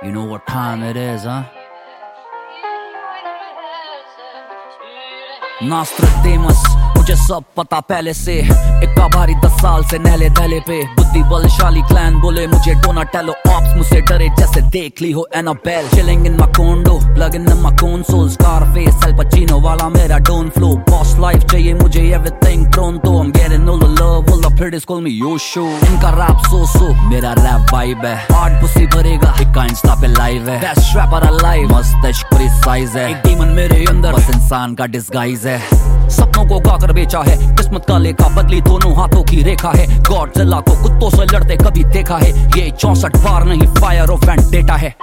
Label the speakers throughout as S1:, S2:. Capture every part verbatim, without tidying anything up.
S1: You know what time it is, huh? नास्ट्राडेमस, मुझे सब पता पहले से। इक्का भारी दस साल से नहले दहले पे। बुद्धि बलशाली क्लैन बोले मुझे डोनाटेलो। ऑप्स मुझसे डरे जैसे देख ली हो Annabelle. Chilling in my condo, plugging in my console. Scarface, Al Pacino वाला मेरा डोन फ्लो। बॉस लाइफ चाहिए मुझे everything pronto. I'm getting all the love, all the pretties call me Yosho। इनका रैप सो सो, मेरा rap vibe है। Hard pussy भरेगा, Ikka insta पे live है। बेस्ट रैपर अलाइव, मस्तिष्क प्रिसाइज है। एक डीमन मेरे अंदर, बस इंसान का डिस्गाइज है। सपनों को गाकर बेचा है, किस्मत का लेखा बदली दोनों हाथों की रेखा है। गॉडजिला को कुत्तों से लड़ते कभी देखा है। ये चौसठ बार नहीं, फायर ऑफ वेंडेटा है।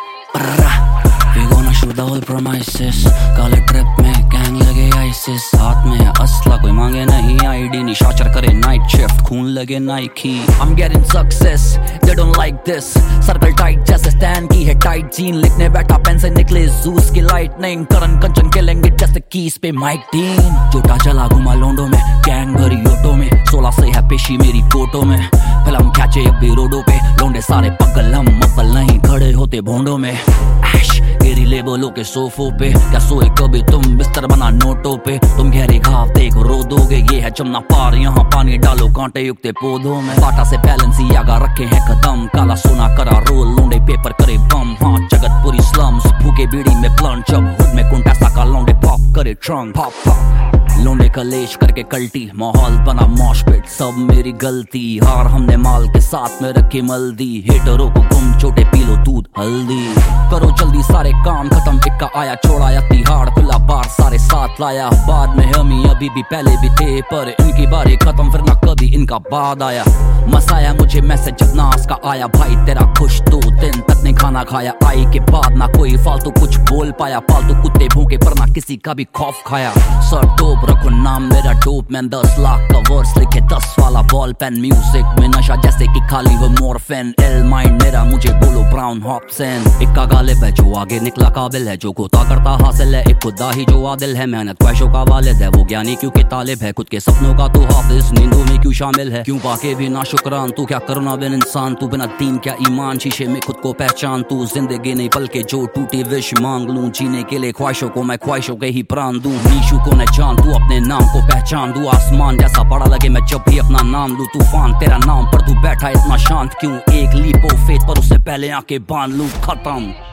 S1: We gonna shoot the whole premises। काले ट्रिप में गैंग लगे आइसिस। हाथ में असला, कोई मांगे नहीं आईडी। निशाचर करे नाइट शिफ्ट, खून लगे Nike. I'm getting success, they don't like this। Circle tight जैसे स्टैन की है टाइट जीन। लिखने बैठा पेन से निकले जूस की लाइटनिंग। करन कंचन खेलेंगे जैसे कीज पे माइक टीन। जोटा चला घुमा लोंडो में, गैंग भरी ऑटो में। सोलह से है पेशी मेरी फोटो में। फिल्म कैचे अब भी रोडों पे। लोंडे सारे पगल, हम मपल नहीं खड़े होते भोंडों में। ऐश गिरी लेबलों के सोफों पे। क्या सोए कभी तुम बिस्तर बना नोटों पे। तुम गहरे घाव देख रो दोगे, ये है जमुना पार। यहाँ पानी डालो कांटे युक्त पौधों में। बाटा से बैलेंसियागा रखे हैं कदम। काला सोना करा रोल, लौंडे पेपर करे बम। हाँ जगत पूरी स्लम्स, भूखे बीड़ी में ब्लंट। जब हुड में कुंटा का लौंडे पॉप करे ट्रंक पॉप पॉप। लोंडे कलेश करके कल्टी, माहौल बना मॉशपिट। सब मेरी गलती, हार हमने माल के साथ में रखी मल्दी। हेटरों को गुम छोटे पी लो दूध हल्दी। करो जल्दी सारे काम खत्म, इक्का आया छोड़ाया तिहाड़। खुला बार सारे साथ लाया, बाद में हम ही अभी भी पहले भी थे। पर इनकी बारी खत्म, फिर ना कभी इनका बाद आया। मसाया मुझे मैसेज जब नास का आया। भाई तेरा खुश, दो दिन तक नहीं खाना खाया। आई के बाद ना कोई फालतू कुछ बोल पाया। पालतू कुत्ते भूखे पर ना किसी का भी खौफ खाया। सर टोप रखो नाम मेरा डोप मैन। दस लाख का वर्स लिखे, दस वाला बॉल पेन। म्यूजिक में नशा जैसे कि खाली हो मोरफिन। एल माइंड मेरा, मुझे बोलो ब्राउन हॉप्सन। इक्का गालिब है जो आगे निकला काबिल है। जो गोता करता हासिल है, एक खुदा ही जो आदिल है। मेहनत ख्वाहिशों का वालिद है, वो ज्ञानी क्योंकि तालिब है। खुद के सपनों का तो हाफिज, नींदों में क्यों शामिल है। क्यों बाके भी ना शुक्रान, तू क्या करना बिन इंसान। तू बिना दीन क्या ईमान, शीशे में खुद को पहचान। तू जिंदगी नहीं बल्कि जो टूटी विश मांग लूं। जीने के लिए ख्वाहिशों को मैं ख्वाहिशों के ही प्राण दूं। नीशू को न जान, तू अपने नाम को पहचान। दू आसमान जैसा बड़ा लगे मैं जब भी अपना नाम लूं। तूफान तेरा नाम पर तू बैठा इतना शांत क्यों। एक लीप ऑफ फेथ पर उससे पहले आंखें बांध लूं। खत्म।